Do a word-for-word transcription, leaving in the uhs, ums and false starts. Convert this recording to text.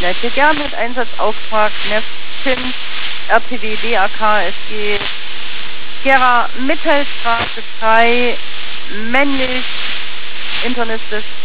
Ja, hier gern mit Einsatzauftrag, Neftin, R T W D A K S G, Gera Mittelstraße drei, männlich, internistisch.